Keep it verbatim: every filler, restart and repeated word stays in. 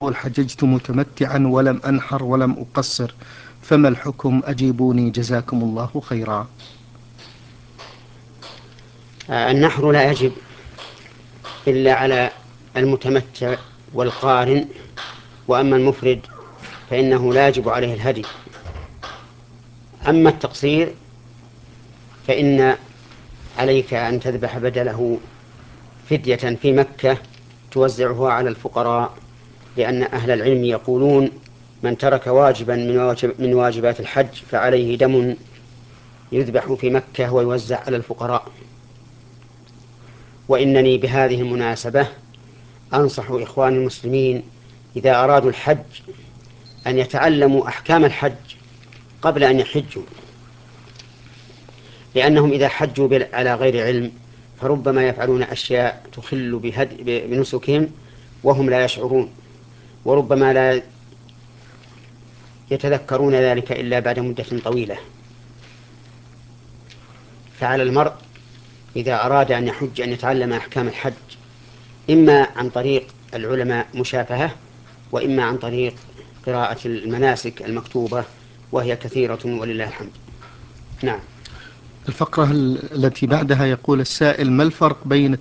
حججت متمتعا ولم أنحر ولم أقصر، فما الحكم؟ أجيبوني جزاكم الله خيرا. آه، النحر لا يجب إلا على المتمتع والقارن، وأما المفرد فإنه لا يجب عليه الهدي. أما التقصير فإن عليك أن تذبح بدله فدية في مكة توزعها على الفقراء، لأن أهل العلم يقولون: من ترك واجبا من, واجب من واجبات الحج فعليه دم يذبح في مكة ويوزع على الفقراء. وإنني بهذه المناسبة أنصح إخواني المسلمين إذا أرادوا الحج أن يتعلموا أحكام الحج قبل أن يحجوا، لأنهم إذا حجوا على غير علم فربما يفعلون أشياء تخل بنسكهم وهم لا يشعرون، وربما لا يتذكرون ذلك إلا بعد مدة طويلة. فعلى المرء إذا أراد أن يحج أن يتعلم أحكام الحج، إما عن طريق العلماء مشافهة، وإما عن طريق قراءة المناسك المكتوبة، وهي كثيرة ولله الحمد. نعم. الفقرة التي بعدها يقول السائل: ما الفرق بين